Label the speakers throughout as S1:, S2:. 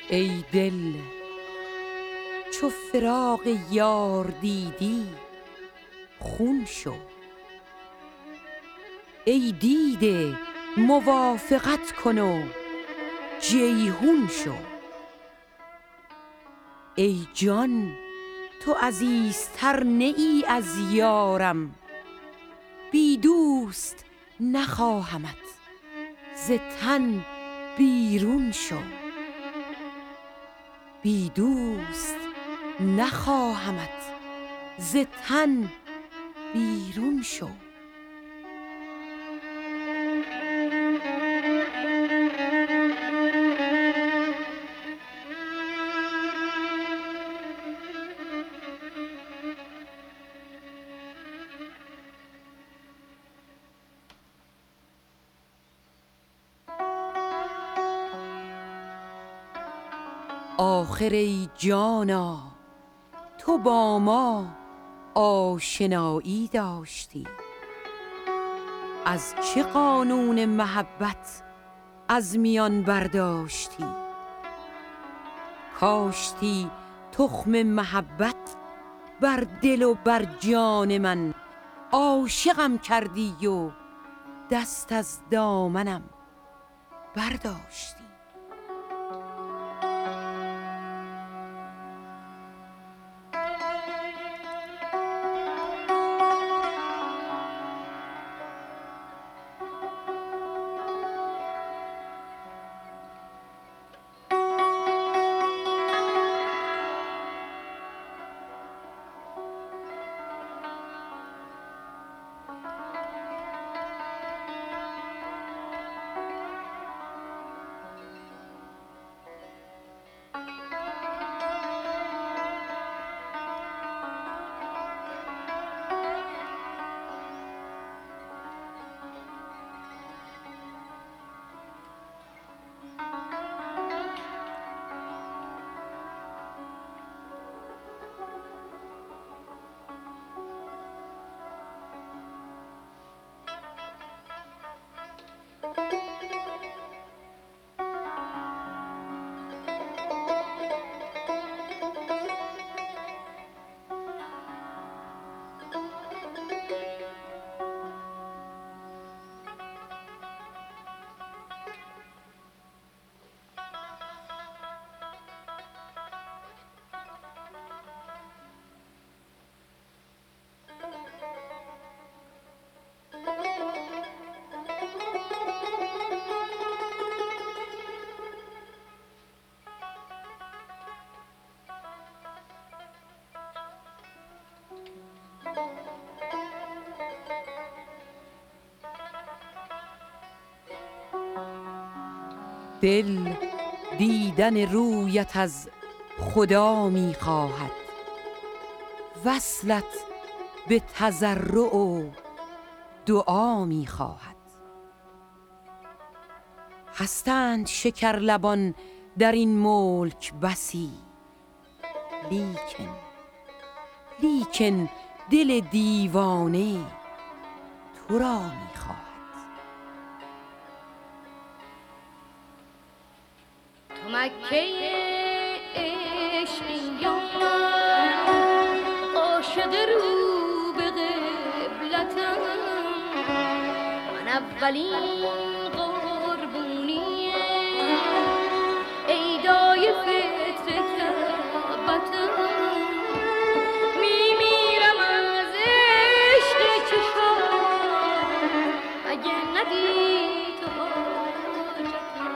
S1: ای دل چو فراق یار دیدی خون شو. ای دیده موافقت کن و جیحون شو. ای جان تو عزیزتر نه ای از یارم، بی دوست نخواهمت ز تن بیرون شو. بی دوست نخواهمت ز تن بیرون شو. آخر ای جانا تو با ما آشنایی داشتی، از چه قانون محبت از میان برداشتی؟ کاشتی تخم محبت بر دل و بر جان من، عاشقم کردی و دست از دامنم برداشتی. دل دیدن رویت از خدا می خواهد، وصلت به تضرع و دعا می خواهد. هستند شکرلبان در این ملک بسی، لیکن دل دیوانه تو را می خواهد.
S2: تو مکه عشقی یا عاشق رو به قبلتم، من اولین قربونی ایدای فطر کعبتم. میمیرم از عشق چشام اگه ندی تو حاجتم.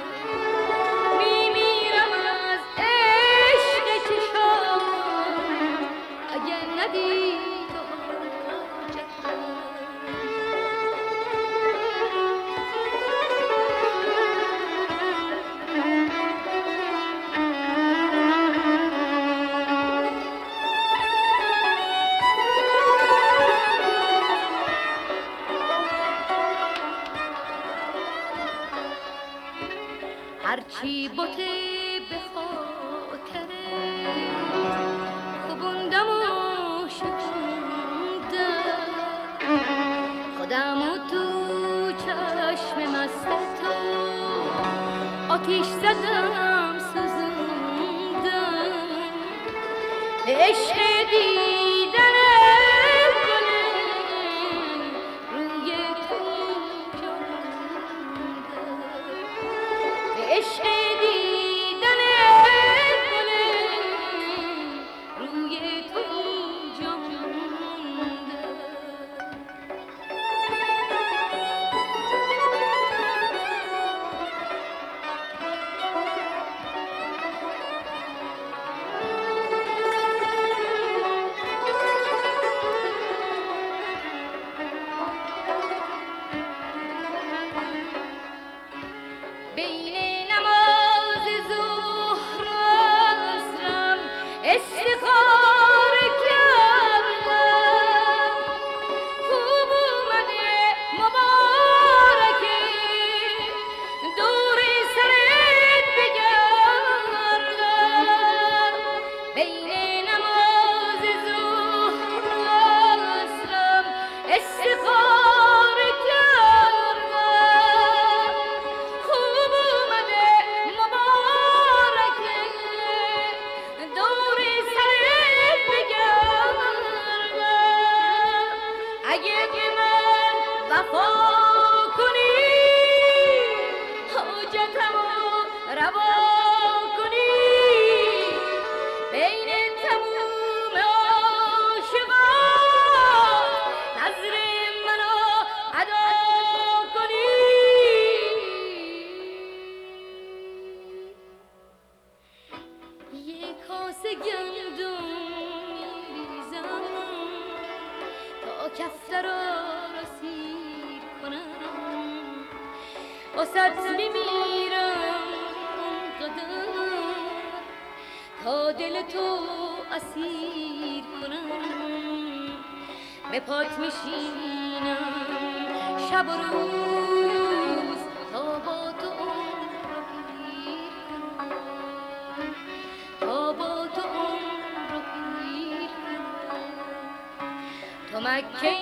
S2: میمیرم از عشق چشام اگه ندی تو حاجتم. هرچی بوته به خاطره خوبوندم و شکوندم، خودم و تو چشم مست تو آتیش زدم سوزوندم. عشق دیدن گل روی تو جانده، به عشق دیدن گل روی تو جانده. بین نماز ظهر و عصرم استخاره کردم، خوب اومده مبارکه دور سرت بگردم. بین نماز ظهر و عصرم استخاره کردم، خوب اومده مبارکه دور سرت بگردم. اگه به من وفا کنی حاجتمو روا کنی، بین تموم عاشقان نظر منو ادا کنی. یه کاسه گندم میریزم تا کفتر رو سیر کنم، واسه میمیرم اونقدر تا دل تو اسیر کنم. به پات میشینم شب و روز تا با تو عمر رو پیر کنم، تا با تو عمر رو پیر کنم. تو مکه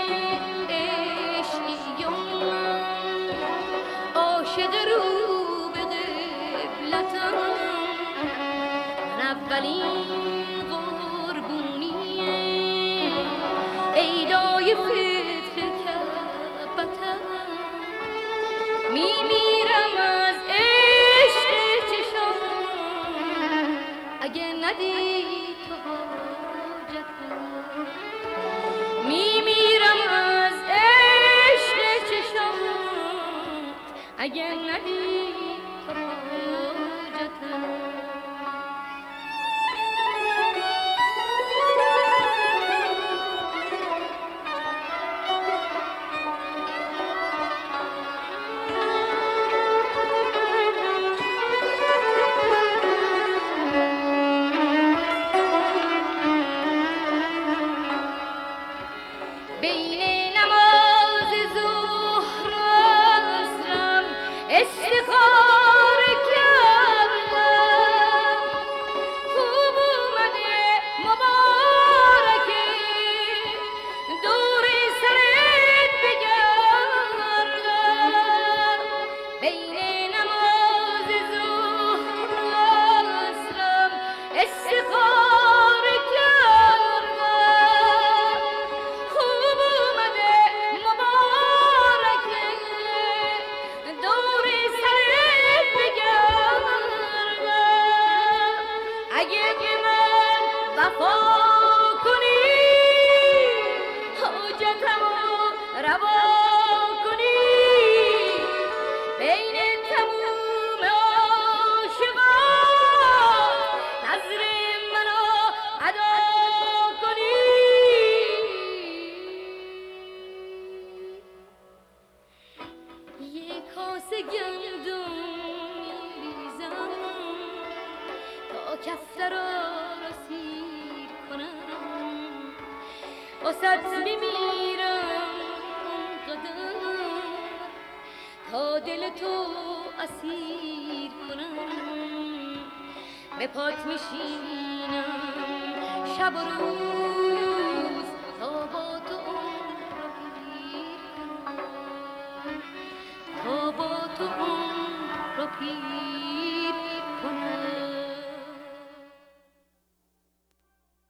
S2: عشقی و من عاشق رو به قبلتم، من اولین قربونی عیدای فطر کعبتم. میمیرم از عشق چشام اگه ندی تو حاجتم، میمیرم از عشق چشام اگه ندی تو حاجتم. بین نماز ظهر و عصرم استخاره کردم، خوب اومده مبارکه دور سرت بگردم. بین نماز ظهر و عصرم استخاره کردم، خوب اومده مبارکه دور سرت بگردم. اگه به من وفا کنی حاجتمو روا کنی، بین تموم عاشقان نظر منو ادا کنی. یه کاسه گندم میریزم تا کفتر رو سیر کنم، واسه میمیرم اونقدر تا دل تو اسیر کنم. به پات میشینم شب و روز تا با تو عمر رو پیر کنم، تا با تو عمر رو پیر کنم.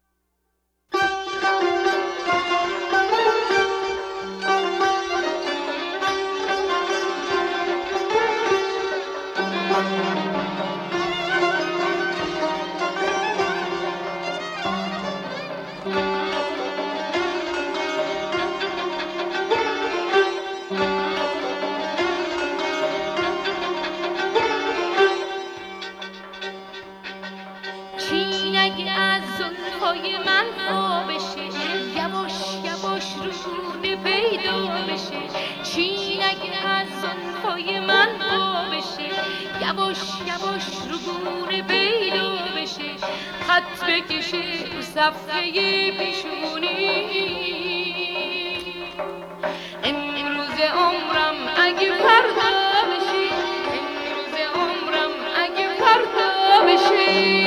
S2: پای من پا بشه، یواش یواش رونه پیدا بشه. چین اگه از زلفای من پا بشه، یواش یواش رونه پیدا بشه. خط بکشه رو صفحه پیشونی. امروز عمرم اگه فردا بشه، امروز عمرم اگه فردا بشه.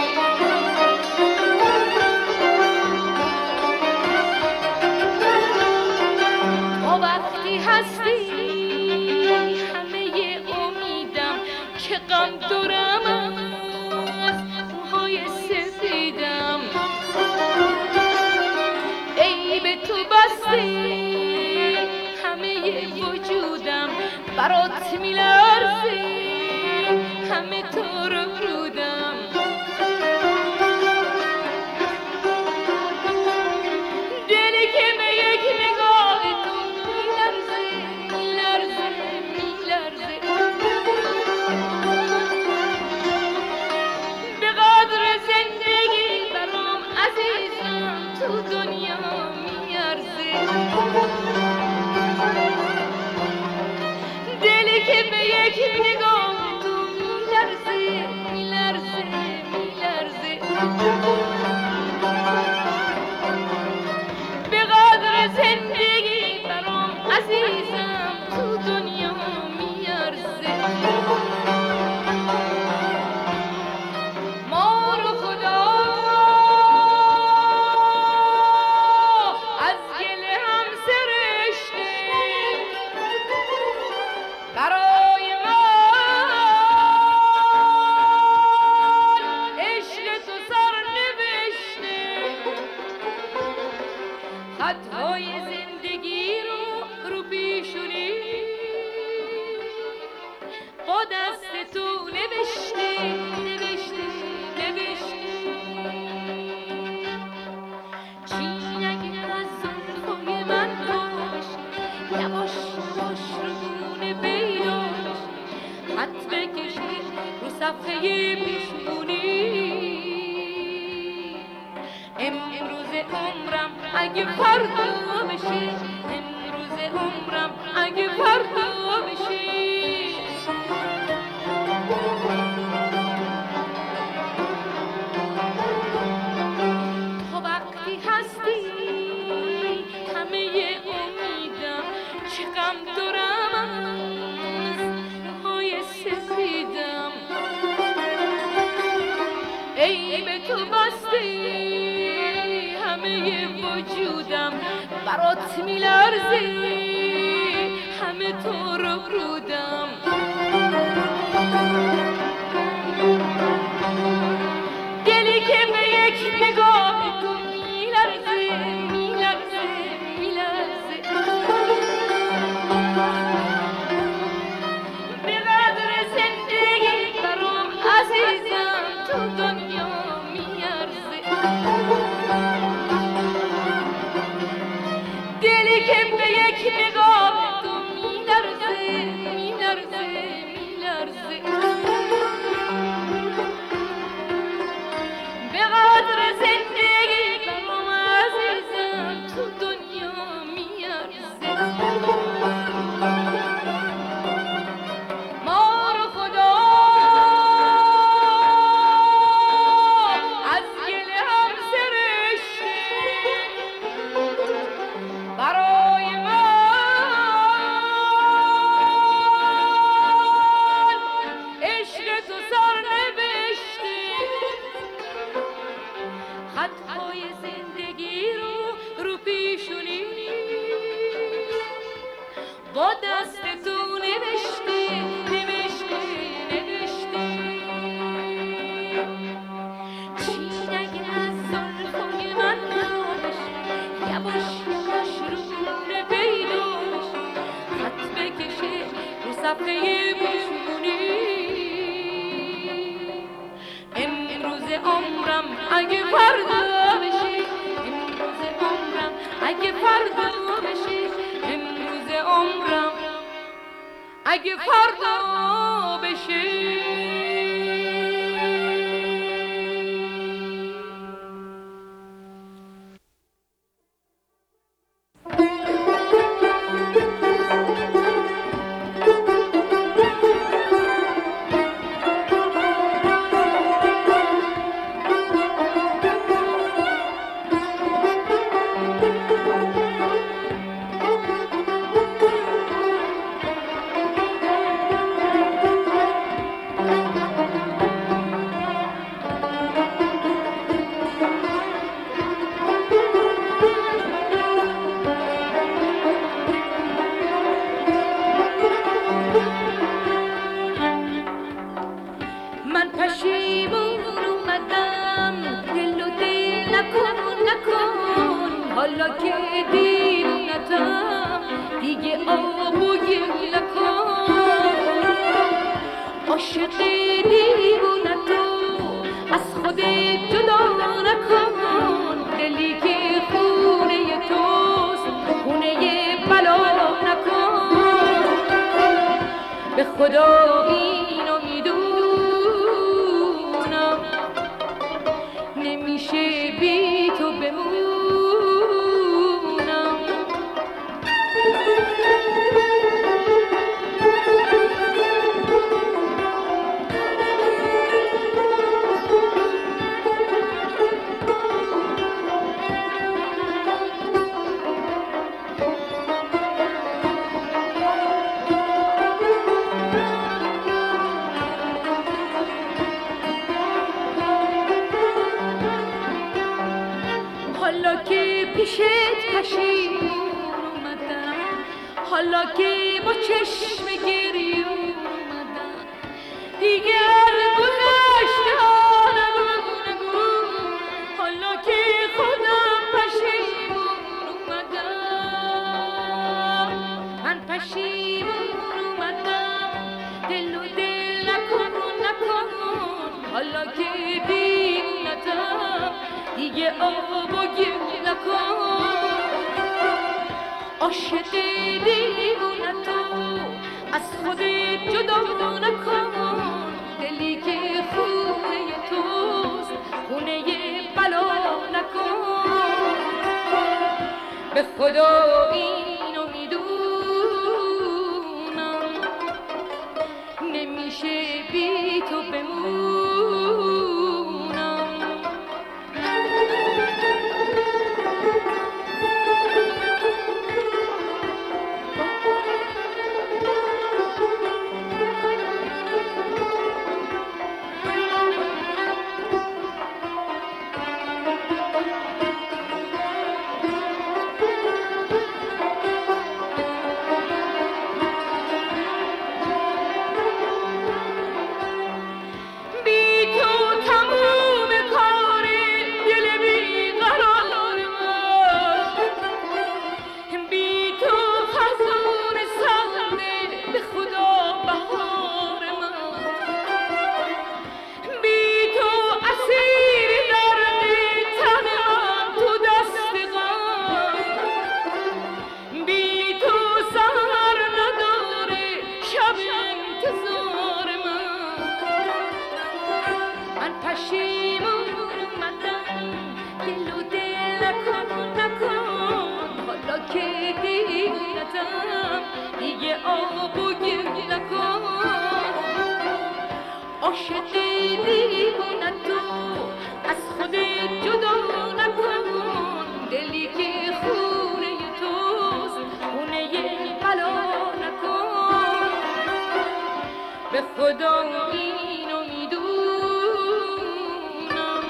S2: تا وقتی هستی همه امیدم که غم دارم از موهای سفیدم. ای به تو بسته همه وجودم، برات میلرزه همه تو رو برودم. دلی که به یک نگاه تو میلرزه میلرزه میلرزه. به قدر زندگی برام عزیزم تو دنیا میارزه. دلی که به یک نگاه تو میلرزه میلرزه میلرزه. به قدر زندگی برام عزیزم تو دنیا میارزه. ما رو خدا از گل هم سرشته، برای من عشق تو سر نوشته. خطهای زندگی رو پیشونی با دست تو نوشته نوشته نوشته. چین اگه از زلفای من باشه، یواش یواش رونه پیدا بشه. خط بکشه رو صفحه پیشونی. امروز عمرم اگه فردا بشه، امروز عمرم اگه فردا بشه. تا وقتی هستی همه امیدم چه غم دارم از موهای سفیدم. ای به تو بسته همه وجودم، برات میلرزه همه تو رو برودم. دلی که به یک نگاه تو میلرزه میلرزه میلرزه. به قدر زندگی برام عزیزم تو دنیا میارزه. دلی که به یک نگاه تو میلرزه میلرزه میلرزه. به قدر زندگی برام عزیزم تو دنیا میارزه. ما رو خدا از گل هم سرشته، برای من عشق تو سر نوشته. خطهای زندگی رو پیشونی با دست تو نوشته نوشته نوشته. چین اگه از زلفای من بشه، یواش یواش رونه پیدا بشه. خط بکشه رو صفحه پیشونی. امروز عمرم اگه فردا بشه، امروز عمرم اگه فردا بشه. امروز عمرم اگه فردا بشه. حالا که دیوونتم دیگه آب و گل نکن عاشق دیوونتو از خودت جدا نکن دلی که خونه توست خونه بلا نکن به خدا اینو میدونم نمیشه بی تو بمونم حالا که پیشت پشیمون اومدم حالا که با چشم گریون اومدم دیگه گذشته نگو حالا که خودم پشیمون اومدم من پشیمون اومدم دل و دل نکن حالا که دیوونتم دیگه آب و گل نکن عاشق دیوونتو از خودت جدا نکن دلی که خونه توست خونه بلا نکن به خدا اینو میدونم نمیشه بی تو بمونم دیگه آب و گل نکن عاشق دیوونتو از خودت جدا نکن دلی که خونه توست خونه بلا نکن به خدا اینو میدونم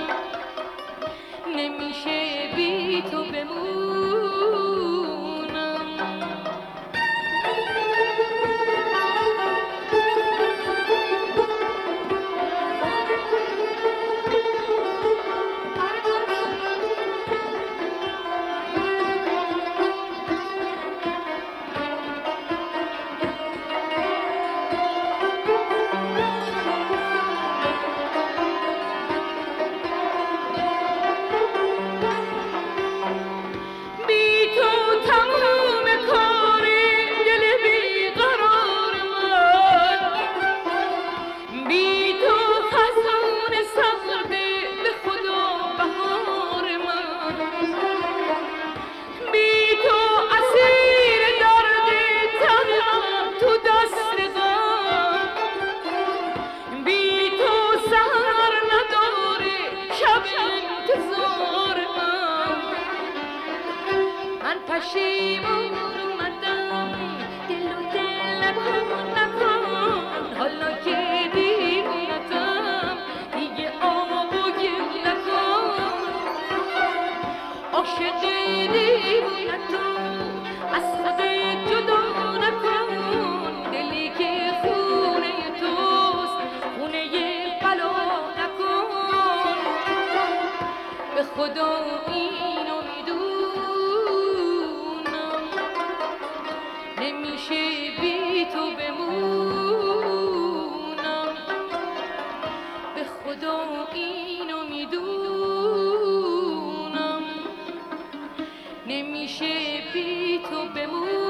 S2: نمیشه بی تو بمونم پشیمون اومدم دل و دل نکن حالا که دیوونتم دیگه آب و گل نکن عاشق دیوونتو از خودت جدا نکن دلی که خونه توست خونه بلا نکن به خدا اینو میدونم اینو میدونم نمیشه بی تو بمونم